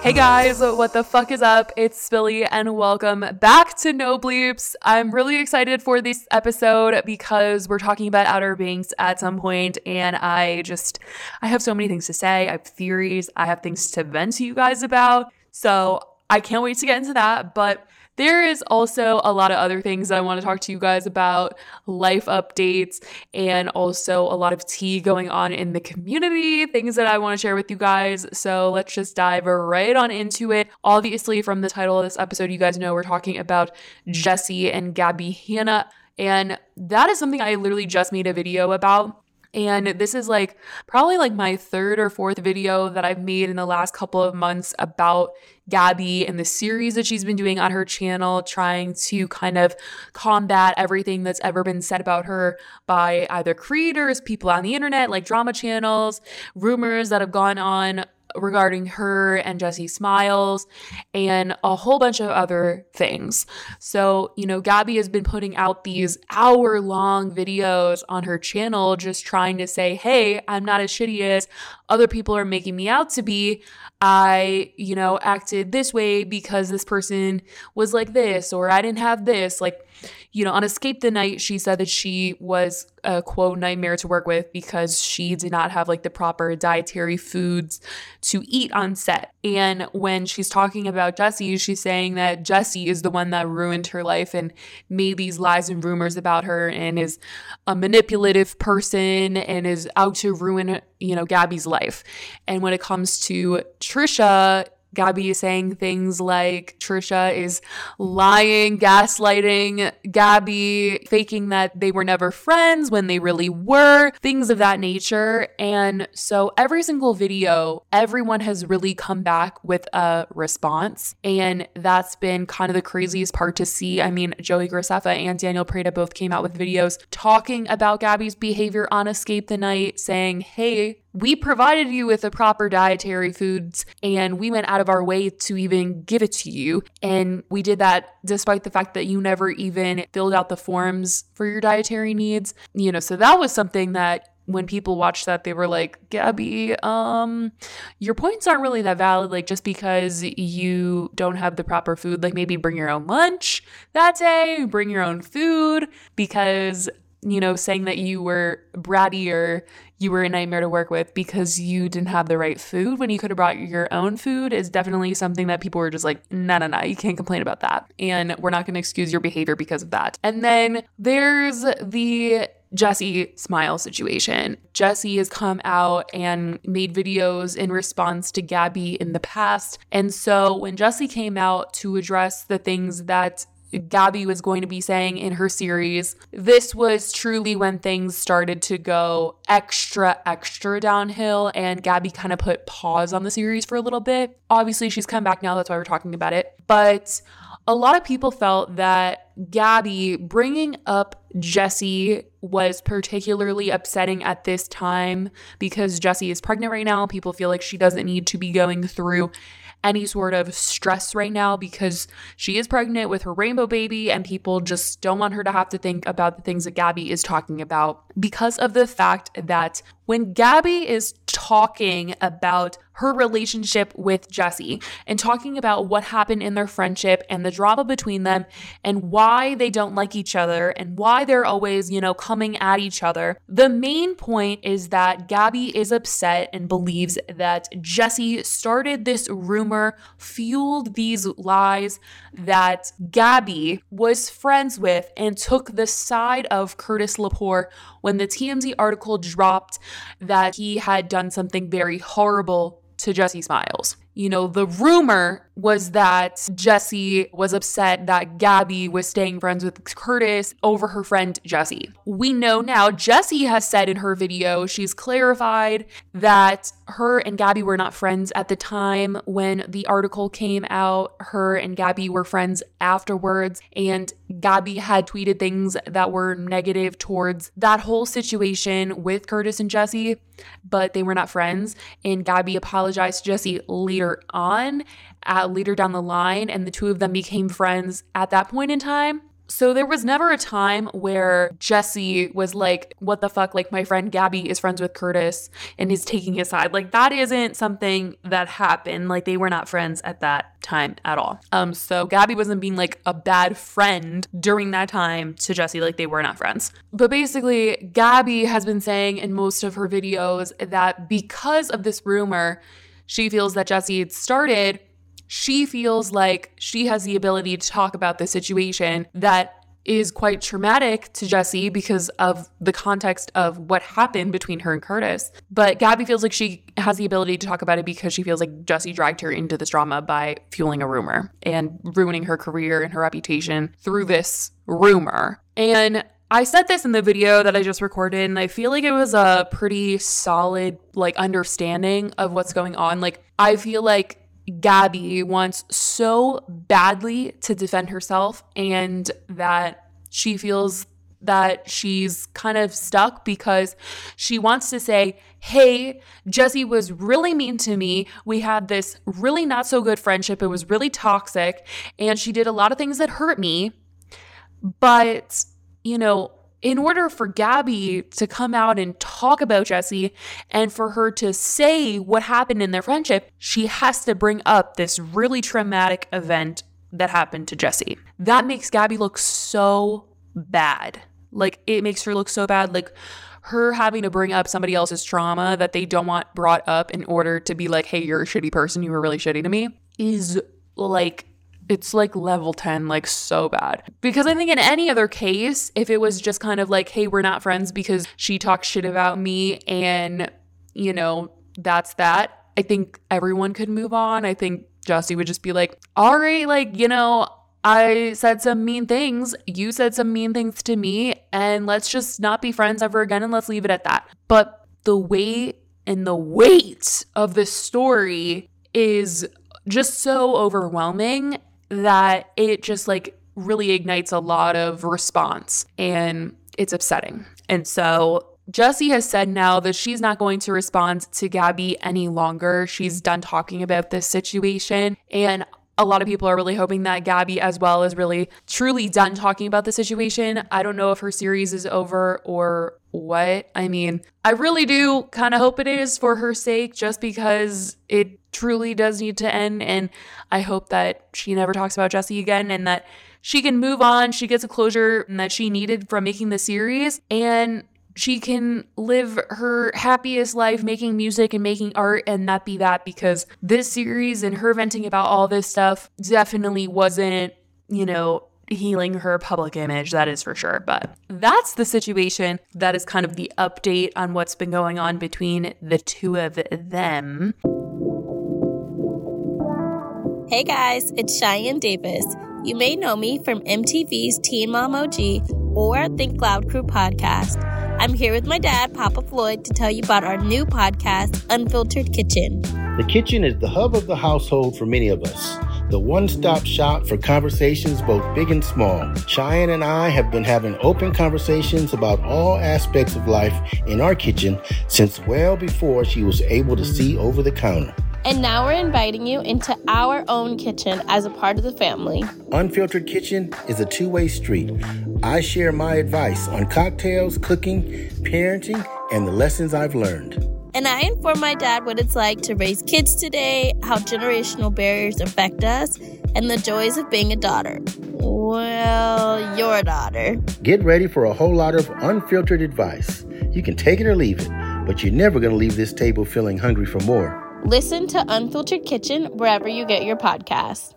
Hey guys, what the fuck is up? It's Spilly and welcome back to No Bleeps. I'm really excited for this episode because we're talking about Outer Banks at some point and I have so many things to say. I have theories. I have things to vent to you guys about. So I can't wait to get into that, but there is also a lot of other things that I want to talk to you guys about, life updates, and also a lot of tea going on in the community, things that I want to share with you guys. So let's just dive right on into it. Obviously, from the title of this episode, you guys know we're talking about Jessie and Gabby Hanna, and that is something I literally just made a video about. And this is probably my third or fourth video that I've made in the last couple of months about Gabby and the series that she's been doing on her channel, trying to kind of combat everything that's ever been said about her by either creators, people on the internet, like drama channels, rumors that have gone on regarding her and Jessie Smiles, and a whole bunch of other things. So, Gabby has been putting out these hour-long videos on her channel just trying to say, hey, I'm not as shitty as other people are making me out to be. I, acted this way because this person was like this, or I didn't have this. On Escape the Night, she said that she was a quote nightmare to work with because she did not have the proper dietary foods to eat on set. And when she's talking about Jessie, she's saying that Jessie is the one that ruined her life and made these lies and rumors about her and is a manipulative person and is out to ruin, Gabby's life. And when it comes to Trisha, Gabby is saying things like Trisha is lying, gaslighting Gabby, faking that they were never friends when they really were, things of that nature. And so every single video, everyone has really come back with a response. And that's been kind of the craziest part to see. I mean, Joey Graceffa and Daniel Prada both came out with videos talking about Gabby's behavior on Escape the Night, saying, hey, we provided you with the proper dietary foods and we went out of our way to even give it to you. And we did that despite the fact that you never even filled out the forms for your dietary needs. So that was something that when people watched that, they were like, Gabby, your points aren't really that valid. Just because you don't have the proper food, maybe bring your own lunch that day, bring your own food, because saying that you were bratty or you were a nightmare to work with because you didn't have the right food when you could have brought your own food is definitely something that people were just like, no, you can't complain about that. And we're not going to excuse your behavior because of that. And then there's the Jessie Smile situation. Jessie has come out and made videos in response to Gabby in the past. And so when Jessie came out to address the things that Gabby was going to be saying in her series, this was truly when things started to go extra downhill, and Gabby kind of put pause on the series for a little bit. Obviously, she's come back now. That's why we're talking about it. But a lot of people felt that Gabby bringing up Jessie was particularly upsetting at this time because Jessie is pregnant right now. People feel like she doesn't need to be going through any sort of stress right now because she is pregnant with her rainbow baby and people just don't want her to have to think about the things that Gabby is talking about because of the fact that when Gabby is talking about her relationship with Jessie and talking about what happened in their friendship and the drama between them and why they don't like each other and why they're always, coming at each other, the main point is that Gabby is upset and believes that Jessie started this rumor, fueled these lies that Gabby was friends with and took the side of Curtis Lepore when the TMZ article dropped that he had done something very horrible to Jessie Smiles. The rumor was that Jessie was upset that Gabby was staying friends with Curtis over her friend Jessie. We know now Jessie has said in her video, she's clarified that her and Gabby were not friends at the time when the article came out. Her and Gabby were friends afterwards, and Gabby had tweeted things that were negative towards that whole situation with Curtis and Jessie, but they were not friends. And Gabby apologized to Jessie later on, later down the line, and the two of them became friends at that point in time. So there was never a time where Jesse was like, what the fuck? Like, my friend Gabby is friends with Curtis and is taking his side. Like, that isn't something that happened. Like, they were not friends at that time at all. So Gabby wasn't being like a bad friend during that time to Jesse. Like, they were not friends. But basically, Gabby has been saying in most of her videos that because of this rumor she feels that Jesse had started, she feels like she has the ability to talk about the situation that is quite traumatic to Jesse because of the context of what happened between her and Curtis. But Gabby feels like she has the ability to talk about it because she feels like Jesse dragged her into this drama by fueling a rumor and ruining her career and her reputation through this rumor. And I said this in the video that I just recorded, and I feel like it was a pretty solid, like, understanding of what's going on. Like, I feel like Gabby wants so badly to defend herself, and that she feels that she's kind of stuck because she wants to say, hey, Jesse was really mean to me. We had this really not so good friendship. It was really toxic, and she did a lot of things that hurt me. But, you know, in order for Gabby to come out and talk about Jesse and for her to say what happened in their friendship, she has to bring up this really traumatic event that happened to Jesse. That makes Gabby look so bad. Like, it makes her look so bad. Like, her having to bring up somebody else's trauma that they don't want brought up in order to be like, hey, you're a shitty person, you were really shitty to me, is like, it's like level 10, like, so bad. Because I think in any other case, if it was just kind of like, hey, we're not friends because she talks shit about me and, you know, that's that, I think everyone could move on. I think Jesse would just be like, all right, like, you know, I said some mean things, you said some mean things to me, and let's just not be friends ever again and let's leave it at that. But the weight and the weight of this story is just so overwhelming that it just like really ignites a lot of response, and it's upsetting. And so Jessie has said now that she's not going to respond to Gabby any longer. She's done talking about this situation, and a lot of people are really hoping that Gabby as well is really truly done talking about the situation. I don't know if her series is over or what. I mean, I really do kind of hope it is for her sake, just because it truly does need to end. And I hope that she never talks about Jessie again and that she can move on. She gets a closure that she needed from making the series, and she can live her happiest life making music and making art and not be that, because this series and her venting about all this stuff definitely wasn't, you know, healing her public image, that is for sure. But that's the situation. That is kind of the update on what's been going on between the two of them. Hey guys, it's Cheyenne Davis. You may know me from MTV's Teen Mom OG or Think Loud Crew podcast. I'm here with my dad, Papa Floyd, to tell you about our new podcast, Unfiltered Kitchen. The kitchen is the hub of the household for many of us. The one-stop shop for conversations both big and small. Cheyenne and I have been having open conversations about all aspects of life in our kitchen since well before she was able to see over the counter. And now we're inviting you into our own kitchen as a part of the family. Unfiltered Kitchen is a two-way street. I share my advice on cocktails, cooking, parenting, and the lessons I've learned. And I inform my dad what it's like to raise kids today, how generational barriers affect us, and the joys of being a daughter. Well, your daughter. Get ready for a whole lot of unfiltered advice. You can take it or leave it, but you're never going to leave this table feeling hungry for more. Listen to Unfiltered Kitchen wherever you get your podcasts.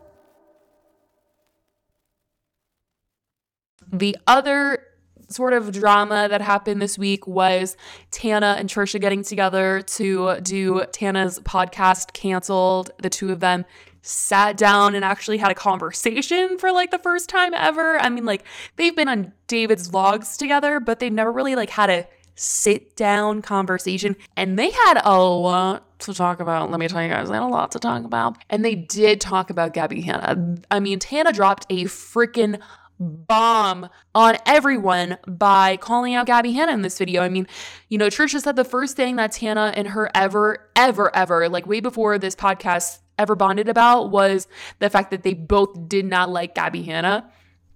The other sort of drama that happened this week was Tana and Trisha getting together to do Tana's podcast canceled. The two of them sat down and actually had a conversation for like the first time ever. I mean, like, they've been on David's vlogs together, but they've never really like had a sit down conversation, and they had a lot to talk about. Let me tell you guys, they had a lot to talk about, and they did talk about Gabby Hanna. I mean, Tana dropped a freaking bomb on everyone by calling out Gabby Hanna in this video. I mean, you know, Trisha said the first thing that Tana and her ever, like way before this podcast ever bonded about was the fact that they both did not like Gabby Hanna.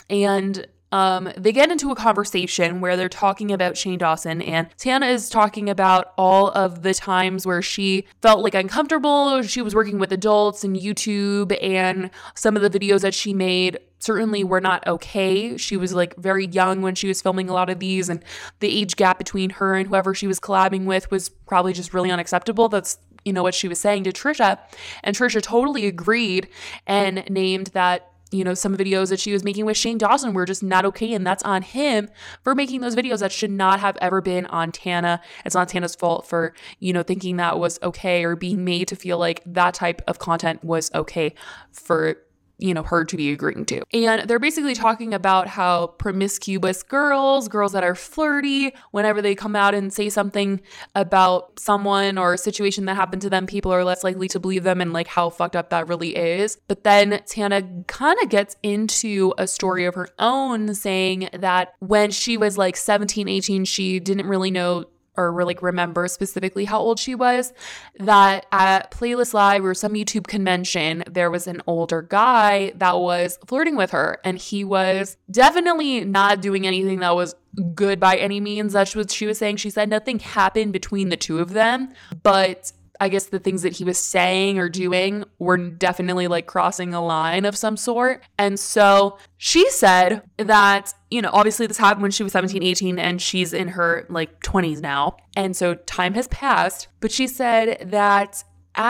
And they get into a conversation where they're talking about Shane Dawson, and Tana is talking about all of the times where she felt like uncomfortable. She was working with adults and YouTube, and some of the videos that she made certainly were not okay. She was like very young when she was filming a lot of these, and the age gap between her and whoever she was collabing with was probably just really unacceptable. That's what she was saying to Trisha, and Trisha totally agreed and named that some videos that she was making with Shane Dawson were just not okay. And that's on him for making those videos. That should not have ever been on Tana. It's not Tana's fault for, thinking that was okay or being made to feel like that type of content was okay for her to be agreeing to. And they're basically talking about how promiscuous girls that are flirty, whenever they come out and say something about someone or a situation that happened to them, people are less likely to believe them, and like how fucked up that really is. But then Tana kind of gets into a story of her own, saying that when she was like 17, 18, she didn't really know or remember specifically how old she was, that at Playlist Live or some YouTube convention, there was an older guy that was flirting with her, and he was definitely not doing anything that was good by any means. That's what she was saying. She said nothing happened between the two of them, but I guess the things that he was saying or doing were definitely like crossing a line of some sort. And so she said that, obviously this happened when she was 17, 18, and she's in her like 20s now. And so time has passed. But she said that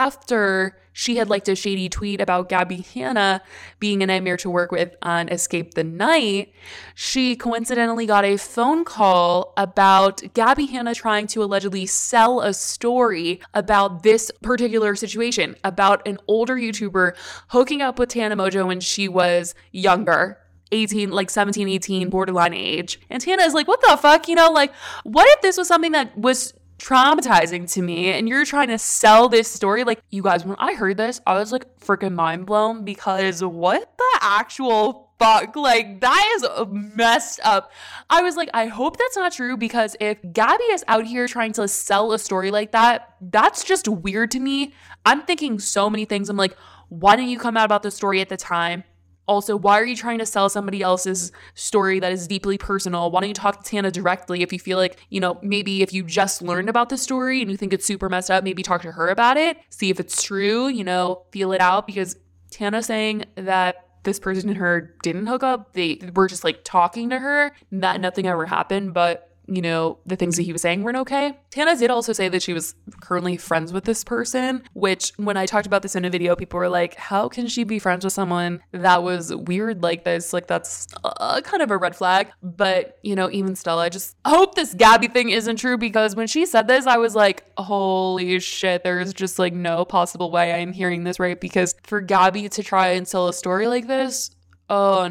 after she had liked a shady tweet about Gabby Hanna being a nightmare to work with on Escape the Night, she coincidentally got a phone call about Gabby Hanna trying to allegedly sell a story about this particular situation, about an older YouTuber hooking up with Tana Mongeau when she was younger. 18, like 17, 18, borderline age. And Tana is like, what the fuck? What if this was something that was traumatizing to me and you're trying to sell this story? Like, you guys, when I heard this, I was like freaking mind blown, because what the actual fuck? Like, that is messed up. I was like, I hope that's not true, because if Gabby is out here trying to sell a story like that, that's just weird to me. I'm thinking so many things. I'm like, why didn't you come out about the story at the time? Also, why are you trying to sell somebody else's story that is deeply personal? Why don't you talk to Tana directly if you feel like, maybe if you just learned about the story and you think it's super messed up, maybe talk to her about it, see if it's true, feel it out, because Tana saying that this person and her didn't hook up, they were just like talking to her, that nothing ever happened, but the things that he was saying weren't okay. Tana did also say that she was currently friends with this person, which when I talked about this in a video, people were like, how can she be friends with someone that was weird like this? Like, that's kind of a red flag. But, even still, I just hope this Gabby thing isn't true, because when she said this, I was like, holy shit, there's just like no possible way I'm hearing this right. Because for Gabby to try and sell a story like this, oh,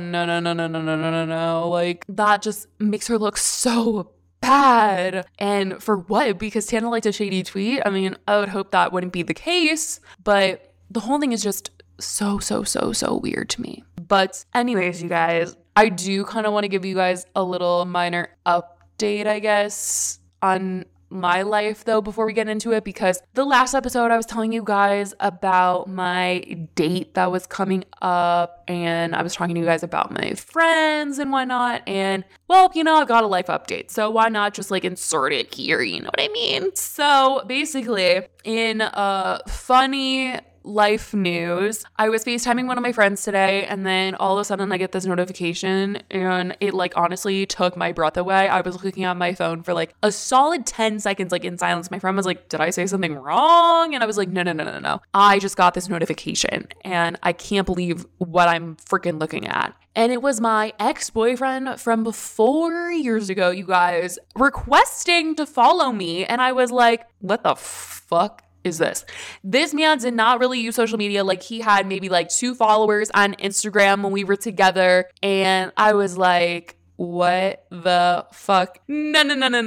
no. Like, that just makes her look so bad. And for what? Because Tana liked a shady tweet? I mean, I would hope that wouldn't be the case, but the whole thing is just so weird to me. But anyways, you guys, I do kind of want to give you guys a little minor update, I guess, on my life though before we get into it, because the last episode I was telling you guys about my date that was coming up, and I was talking to you guys about my friends and whatnot, and well, I've got a life update, so why not just like insert it here, you know what I mean? So basically, in funny life news, I was FaceTiming one of my friends today, and then all of a sudden I get this notification, and it like honestly took my breath away. I was looking at my phone for like a solid 10 seconds, like in silence. My friend was like, did I say something wrong? And I was like, no. I just got this notification, and I can't believe what I'm freaking looking at. And it was my ex-boyfriend from 4 years ago, you guys, requesting to follow me. And I was like, what the fuck is this? This man did not really use social media. Like, he had maybe like 2 followers on Instagram when we were together. And I was like, what the fuck? No.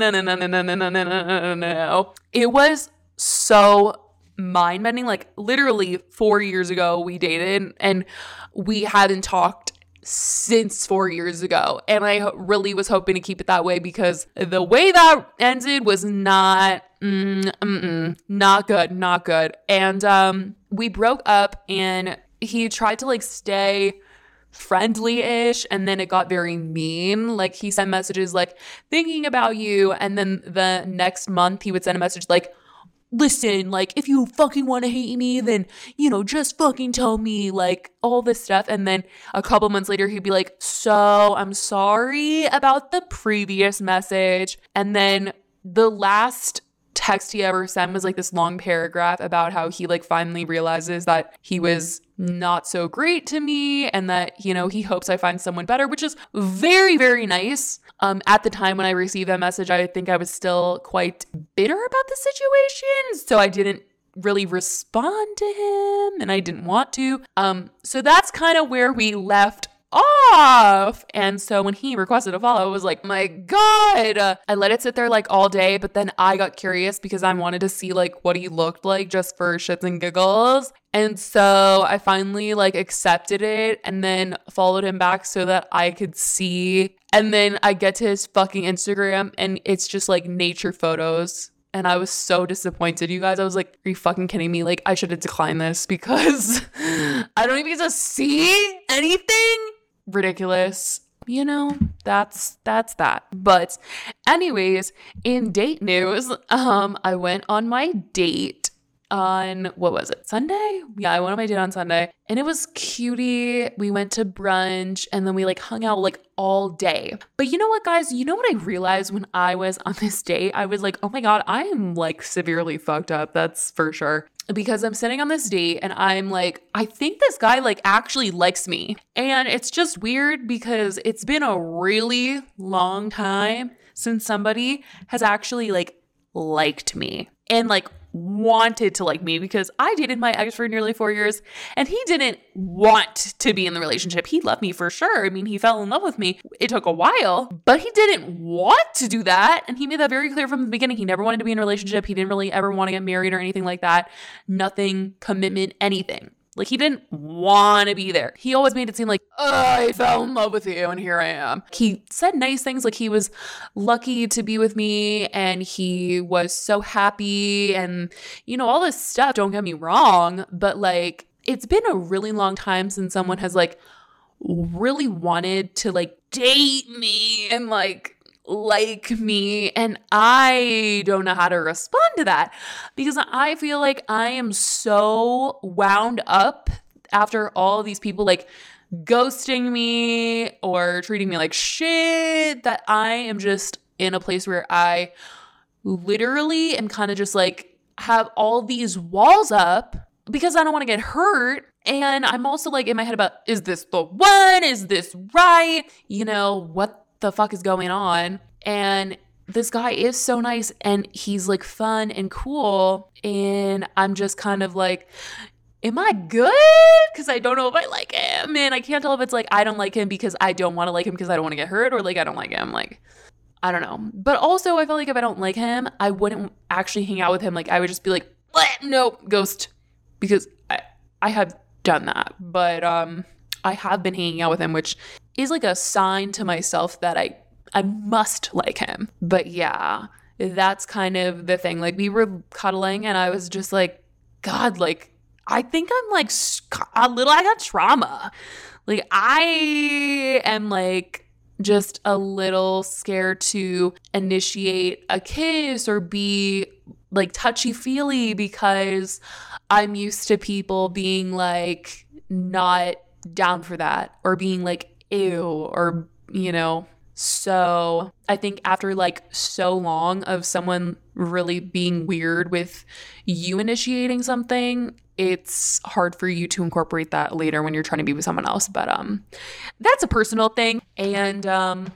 It was so mind-bending. Like, literally 4 years ago we dated, and we hadn't talked since 4 years ago. And I really was hoping to keep it that way, because the way that ended was not good. And we broke up, and he tried to like stay friendly-ish, and then it got very mean. Like, he sent messages like, thinking about you, and then the next month he would send a message like, listen, like, if you fucking want to hate me, then, you know, just fucking tell me, like, all this stuff. And then a couple months later, he'd be like, so I'm sorry about the previous message. And then the last text he ever sent was like this long paragraph about how he like finally realizes that he was not so great to me and that, you know, he hopes I find someone better, which is very, very nice. At the time when I received that message, I think I was still quite bitter about the situation, so I didn't really respond to him, and I didn't want to. So that's kind of where we left off. And so when he requested a follow, I was like, my God. I let it sit there like all day, but then I got curious because I wanted to see like what he looked like just for shits and giggles. And so I finally like accepted it and then followed him back so that I could see. And then I get to his fucking Instagram and it's just like nature photos. And I was so disappointed, you guys. I was like, are you fucking kidding me? Like, I should have declined this because I don't even get to see anything. Ridiculous. You know, that's that. But anyways, in date news, I went on my date on, what was it, Sunday? Yeah, I went on my date on Sunday and it was cutie. We went to brunch and then we like hung out like all day. But you know what, guys? You know what I realized when I was on this date? I was like, oh my God, I am like severely fucked up. That's for sure. Because I'm sitting on this date and I'm like, I think this guy like actually likes me. And it's just weird because it's been a really long time since somebody has actually like liked me and like wanted to like me, because I dated my ex for nearly 4 years and he didn't want to be in the relationship. He loved me for sure. I mean, he fell in love with me. It took a while, but he didn't want to do that. And he made that very clear from the beginning. He never wanted to be in a relationship. He didn't really ever want to get married or anything like that. Nothing, commitment, anything. Like, he didn't want to be there. He always made it seem like, oh, I fell in love with you and here I am. He said nice things like he was lucky to be with me and he was so happy and, you know, all this stuff. Don't get me wrong, but like, it's been a really long time since someone has like really wanted to like date me and like me, and I don't know how to respond to that because I feel like I am so wound up after all of these people like ghosting me or treating me like shit that I am just in a place where I literally am kind of just like have all these walls up because I don't want to get hurt. And I'm also like in my head about, is this the one? Is this right? You know, what the fuck is going on? And this guy is so nice and he's like fun and cool, and I'm just kind of like, am I good? Because I don't know if I like him, and I can't tell if it's like I don't like him because I don't want to like him because I don't want to get hurt, or like I don't like him, like I don't know. But also I feel like if I don't like him, I wouldn't actually hang out with him. Like, I would just be like, nope, ghost, because I have done that. But I have been hanging out with him, which is like a sign to myself that I must like him. But yeah, that's kind of the thing. Like, we were cuddling and I was just like, God, like, I think I'm like I got trauma. Like, I am like just a little scared to initiate a kiss or be like touchy-feely because I'm used to people being like not down for that or being like ew, or you know. So I think after like so long of someone really being weird with you initiating something, it's hard for you to incorporate that later when you're trying to be with someone else. But that's a personal thing. And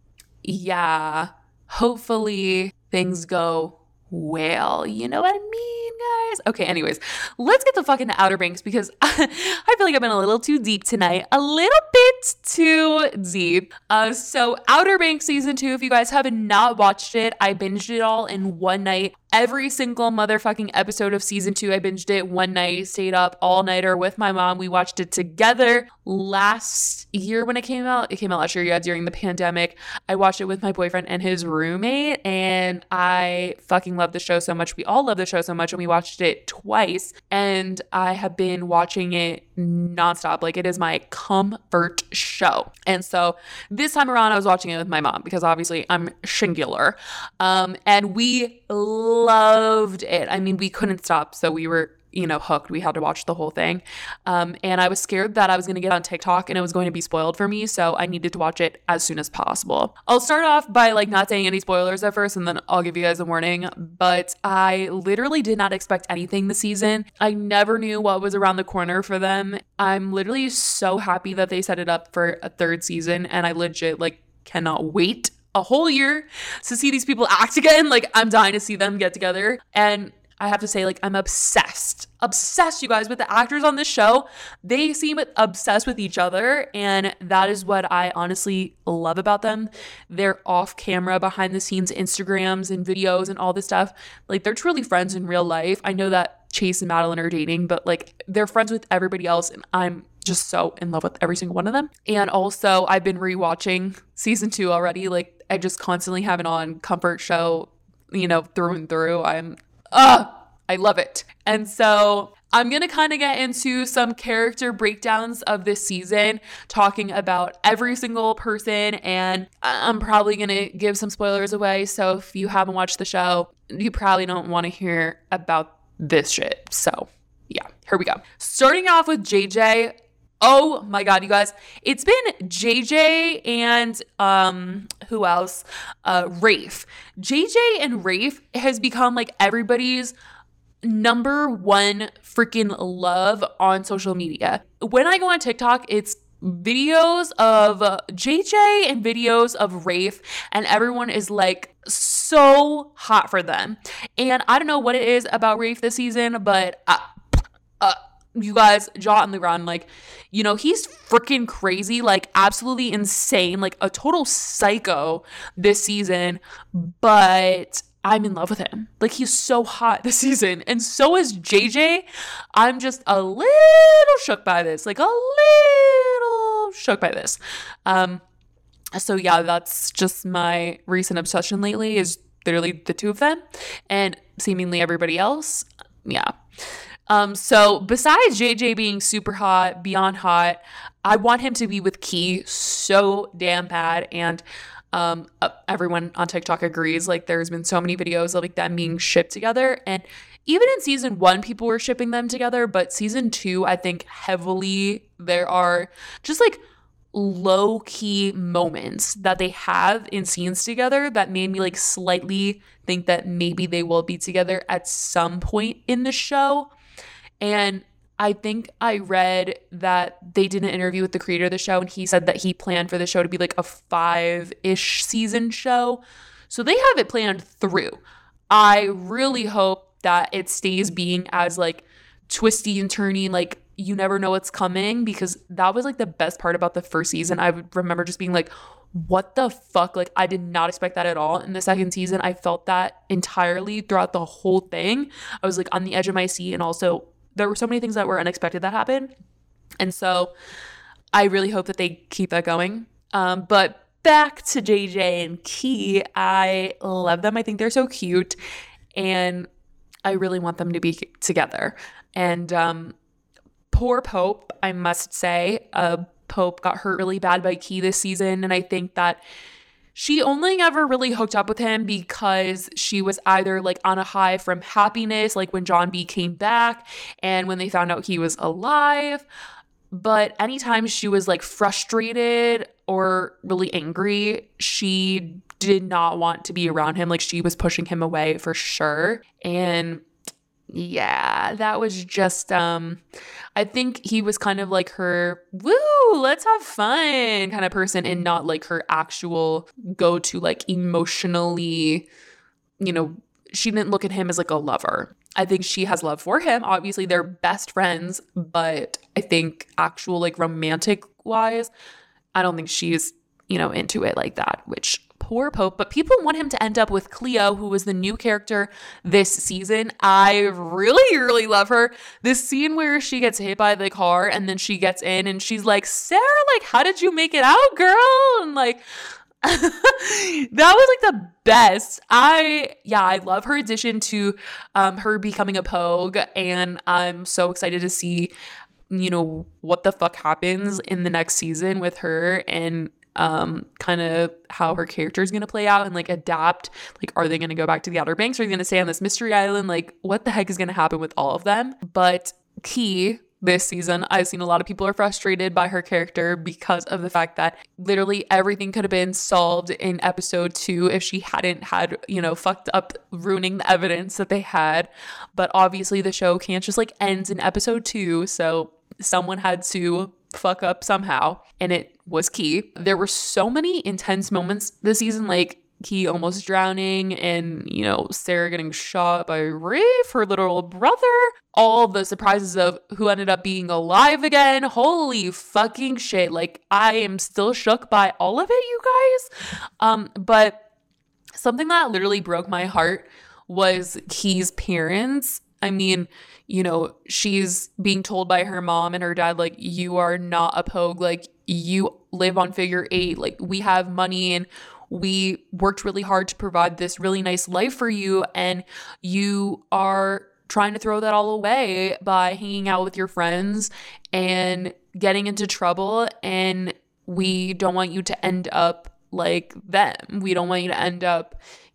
yeah, hopefully things go well. You know what I mean, guys? Okay, anyways, let's get the fuck into Outer Banks because I feel like I've been a little too deep tonight. A little bit too deep. So Outer Banks season 2, if you guys have not watched it, I binged it all in one night. Every single motherfucking episode of season 2, I binged it one night, stayed up all nighter with my mom. We watched it together last year when it came out. It came out last year, yeah, during the pandemic. I watched it with my boyfriend and his roommate, and I fucking love the show so much. We all love the show so much, and we watched it twice, and I have been watching it nonstop. Like, it is my comfort show. And so this time around, I was watching it with my mom because obviously I'm singular. And we loved it. I mean, we couldn't stop. So we were, hooked. We had to watch the whole thing. And I was scared that I was going to get on TikTok and it was going to be spoiled for me. So I needed to watch it as soon as possible. I'll start off by not saying any spoilers at first, and then I'll give you guys a warning. But I literally did not expect anything this season. I never knew what was around the corner for them. I'm literally so happy that they set it up for a third season. And I legit cannot wait a whole year to see these people act again. I'm dying to see them get together. And I have to say, I'm obsessed, you guys, with the actors on this show. They seem obsessed with each other, and that is what I honestly love about them. They're off camera, behind the scenes Instagrams and videos and all this stuff. They're truly friends in real life. I know that Chase and Madeline are dating, but they're friends with everybody else, and I'm just so in love with every single one of them. And also, I've been rewatching season 2 already. I just constantly have it on, comfort show, through and through. I love it. And so I'm going to kind of get into some character breakdowns of this season, talking about every single person, and I'm probably going to give some spoilers away. So if you haven't watched the show, you probably don't want to hear about this shit. So yeah, here we go. Starting off with JJ. Oh my God, you guys. It's been JJ and who else? Rafe. JJ and Rafe has become everybody's number one freaking love on social media. When I go on TikTok, it's videos of JJ and videos of Rafe, and everyone is so hot for them. And I don't know what it is about Rafe this season, but you guys, jaw on the ground, he's freaking crazy, absolutely insane, a total psycho this season, but I'm in love with him. He's so hot this season, and so is JJ. I'm just a little shook by this, So yeah, that's just my recent obsession lately, is literally the two of them, and seemingly everybody else. Yeah. So besides JJ being super hot, beyond hot, I want him to be with Key so damn bad. And everyone on TikTok agrees. There's been so many videos of them being shipped together. And even in season 1, people were shipping them together. But season 2, I think heavily there are just low-key moments that they have in scenes together that made me slightly think that maybe they will be together at some point in the show. And I think I read that they did an interview with the creator of the show, and he said that he planned for the show to be a 5-ish season show. So they have it planned through. I really hope that it stays being as twisty and turny, you never know what's coming, because that was the best part about the first season. I would remember just being what the fuck? I did not expect that at all. In the second season, I felt that entirely throughout the whole thing. I was on the edge of my seat, and also there were so many things that were unexpected that happened. And so I really hope that they keep that going. But back to JJ and Key, I love them. I think they're so cute, and I really want them to be together. And poor Pope, I must say, Pope got hurt really bad by Key this season, and I think that she only ever really hooked up with him because she was either on a high from happiness, when John B came back and when they found out he was alive. But anytime she was frustrated or really angry, she did not want to be around him. She was pushing him away for sure. And yeah, that was just, I think he was kind of her, woo, let's have fun kind of person, and not her actual go-to, emotionally, she didn't look at him as a lover. I think she has love for him. Obviously, they're best friends, but I think actual, romantic wise, I don't think she's, into it like that, which poor Pope. But people want him to end up with Cleo, who was the new character this season. I really, really love her. This scene where she gets hit by the car and then she gets in and she's like, Sarah, how did you make it out, girl? And That was like the best. I love her addition to her becoming a Pogue, and I'm so excited to see, what the fuck happens in the next season with her, and kind of how her character is going to play out and like adapt. Like, are they going to go back to the Outer Banks? Are they going to stay on this mystery island? Like, what the heck is going to happen with all of them? But Key, this season, I've seen a lot of people are frustrated by her character because of the fact that literally everything could have been solved in episode 2 if she hadn't had, fucked up ruining the evidence that they had. But obviously the show can't just like end in episode 2. So someone had to fuck up somehow, and it was Key. There were so many intense moments this season, like Key almost drowning and, Sarah getting shot by Rafe, her little brother. All the surprises of who ended up being alive again. Holy fucking shit. Like, I am still shook by all of it, you guys. But something that literally broke my heart was Key's parents. I mean, she's being told by her mom and her dad, like, you are not a Pogue. Like, you live on figure 8. Like, we have money and we worked really hard to provide this really nice life for you, and you are trying to throw that all away by hanging out with your friends and getting into trouble, and we don't want you to end up like them. We don't want you to end up,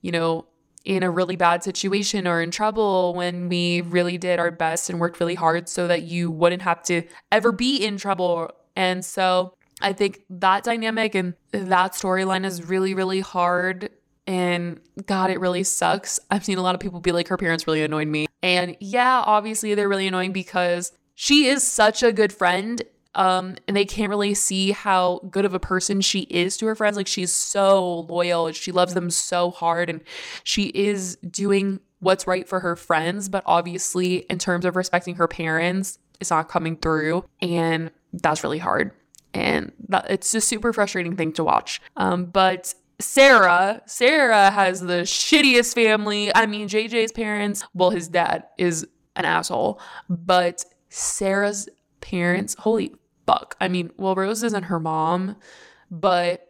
in a really bad situation or in trouble when we really did our best and worked really hard so that you wouldn't have to ever be in trouble. And so I think that dynamic and that storyline is really, really hard. And God, it really sucks. I've seen a lot of people be like, her parents really annoyed me. And yeah, obviously they're really annoying because she is such a good friend. And they can't really see how good of a person she is to her friends. Like, she's so loyal and she loves them so hard, and she is doing what's right for her friends. But obviously, in terms of respecting her parents, it's not coming through. And that's really hard. And it's a super frustrating thing to watch. But Sarah has the shittiest family. I mean, JJ's parents, well, his dad is an asshole, but Sarah's parents, holy fuck. I mean, well, Rose isn't her mom, but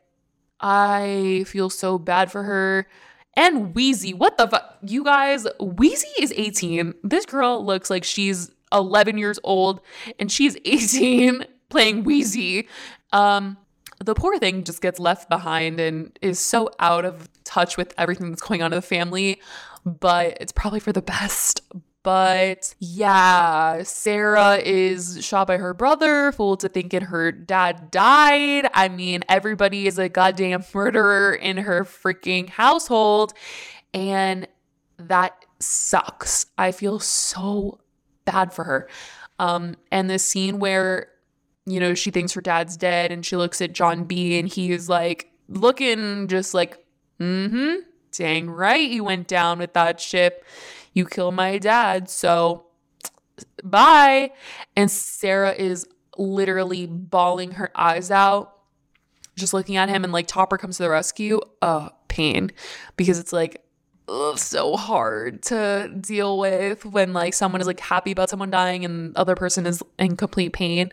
I feel so bad for her. And Wheezy, what the fuck? You guys, Wheezy is 18. This girl looks like she's 11 years old, and she's 18 playing Wheezy. The poor thing just gets left behind and is so out of touch with everything that's going on in the family, but it's probably for the best. But yeah, Sarah is shot by her brother, fooled to thinking her dad died. I mean, everybody is a goddamn murderer in her freaking household, and that sucks. I feel so bad for her. And the scene where, she thinks her dad's dead and she looks at John B. and he is like looking just like, dang right, you went down with that ship. You killed my dad, so bye. And Sarah is literally bawling her eyes out, just looking at him, and like Topper comes to the rescue. Pain. Because it's like, so hard to deal with when like someone is like happy about someone dying and the other person is in complete pain.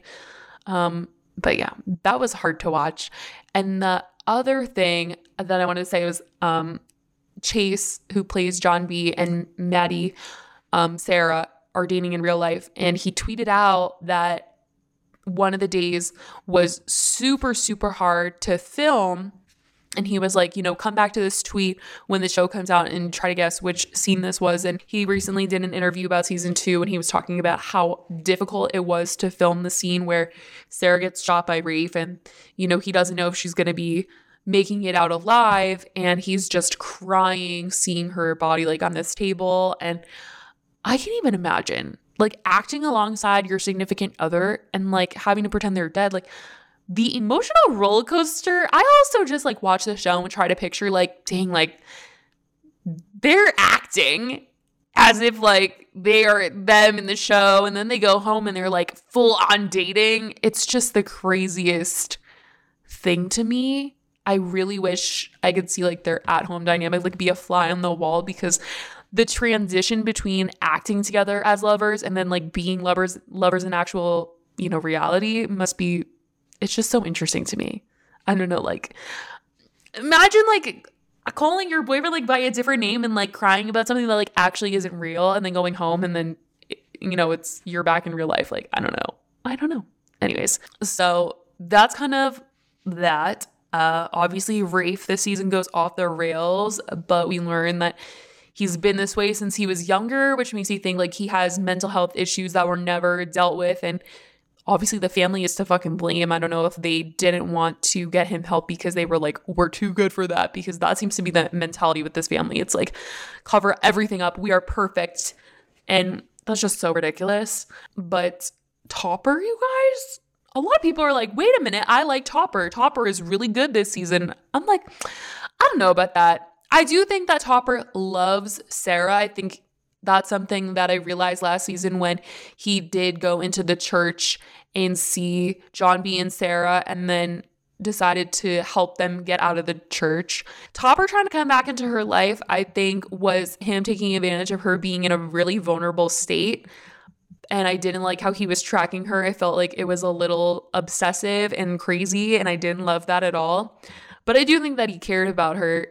But yeah, that was hard to watch. And the other thing that I wanted to say was, Chase, who plays John B, and Maddie, Sarah, are dating in real life. And he tweeted out that one of the days was super, super hard to film. And he was like, come back to this tweet when the show comes out and try to guess which scene this was. And he recently did an interview about season 2, and he was talking about how difficult it was to film the scene where Sarah gets shot by Rafe, and, he doesn't know if she's going to be making it out alive, and he's just crying seeing her body like on this table. And I can't even imagine like acting alongside your significant other and like having to pretend they're dead. Like, the emotional roller coaster. I also just like watch the show and try to picture like, dang, like they're acting as if like they are them in the show, and then they go home and they're like full on dating. It's just the craziest thing to me. I really wish I could see like their at-home dynamic like be a fly on the wall, because the transition between acting together as lovers and then like being lovers in actual, reality must be, it's just so interesting to me. I don't know, like Imagine like calling your boyfriend like by a different name and like crying about something that like actually isn't real, and then going home and then, you know, you're back in real life. Like, I don't know. Anyways, so that's kind of that. Obviously Rafe this season goes off the rails, but we learn that he's been this way since he was younger, which makes me think like he has mental health issues that were never dealt with. And obviously the family is to fucking blame. I don't know if they didn't want to get him help because they were like, we're too good for that, because that seems to be the mentality with this family. It's like, cover everything up. We are perfect. And that's just so ridiculous. But Topper, you guys, a lot of people are like, wait a minute, I like Topper. Topper is really good this season. I'm like, I don't know about that. I do think that Topper loves Sarah. I think that's something that I realized last season when he did go into the church and see John B and Sarah and then decided to help them get out of the church. Topper trying to come back into her life, I think, was him taking advantage of her being in a really vulnerable state. And I didn't like how he was tracking her. I felt like it was a little obsessive and crazy, and I didn't love that at all. But I do think that he cared about her.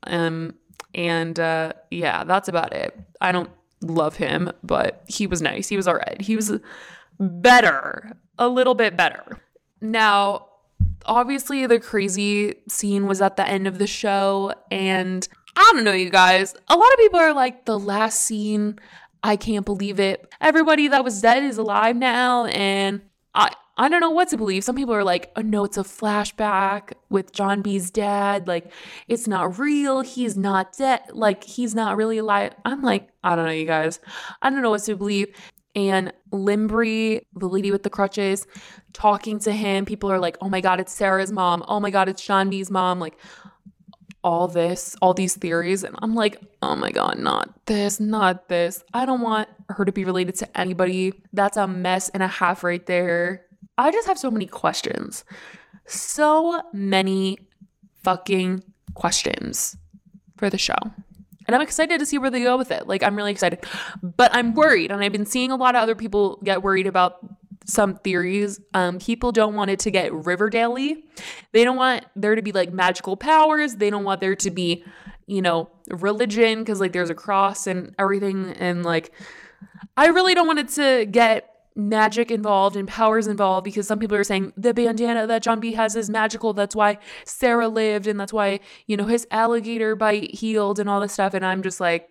Yeah, that's about it. I don't love him, but he was nice. He was all right. He was better, a little bit better. Now, obviously the crazy scene was at the end of the show, and I don't know, you guys, a lot of people are like, the last scene, I can't believe it. Everybody that was dead is alive now, and I don't know what to believe. Some people are like, oh no, it's a flashback with John B's dad. Like, it's not real. He's not dead. Like, he's not really alive. I'm like, I don't know, you guys. I don't know what to believe. And Limbri, the lady with the crutches, talking to him. People are like, oh my God, it's Sarah's mom. Oh my God, it's John B's mom. Like, all these theories. And I'm like, oh my God, not this. I don't want her to be related to anybody. That's a mess and a half right there. I just have so many questions. So many fucking questions for the show. And I'm excited to see where they go with it. Like, I'm really excited. But I'm worried. And I've been seeing a lot of other people get worried about some theories. People don't want it to get Riverdale-y. They don't want there to be like magical powers. They don't want there to be, you know, religion, because like there's a cross and everything. And like, I really don't want it to get magic involved and powers involved, because some people are saying the bandana that John B has is magical. That's why Sarah lived, and that's why, you know, his alligator bite healed and all this stuff. And I'm just like,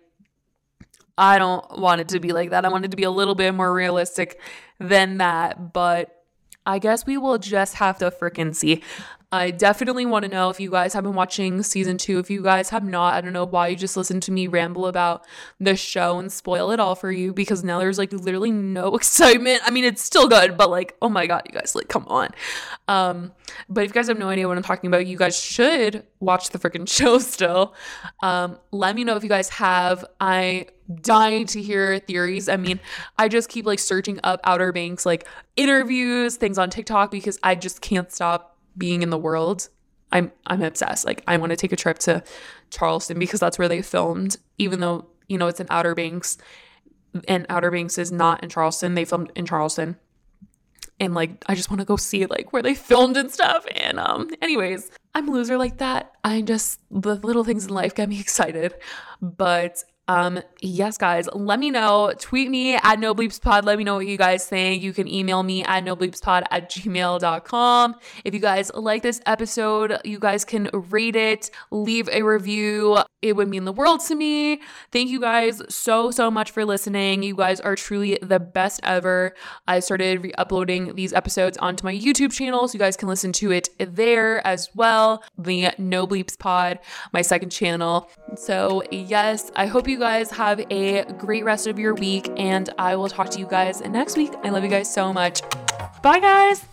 I don't want it to be like that. I want it to be a little bit more realistic than that. But I guess we will just have to freaking see. I definitely want to know if you guys have been watching season 2. If you guys have not, I don't know why you just listened to me ramble about the show and spoil it all for you, because now there's like literally no excitement. I mean, it's still good, but like, oh my God, you guys, like, come on. But if you guys have no idea what I'm talking about, you guys should watch the freaking show still. Let me know if you guys have. I'm dying to hear theories. I mean, I just keep like searching up Outer Banks, like interviews, things on TikTok, because I just can't stop being in the world. I'm obsessed. Like, I want to take a trip to Charleston, because that's where they filmed, even though, you know, it's in Outer Banks, and Outer Banks is not in Charleston. They filmed in Charleston. And like, I just want to go see like where they filmed and stuff. And anyways, I'm a loser like that. The little things in life get me excited. But yes, guys, let me know. Tweet me at NoBleepsPod. Let me know what you guys think. You can email me at nobleepspod@gmail.com. If you guys like this episode, you guys can rate it, leave a review. It would mean the world to me. Thank you guys so much for listening. You guys are truly the best ever. I started re-uploading these episodes onto my YouTube channel, so you guys can listen to it there as well. The No Bleeps Pod, my second channel. So yes, I hope you guys have a great rest of your week, and I will talk to you guys next week. I love you guys so much. Bye, guys.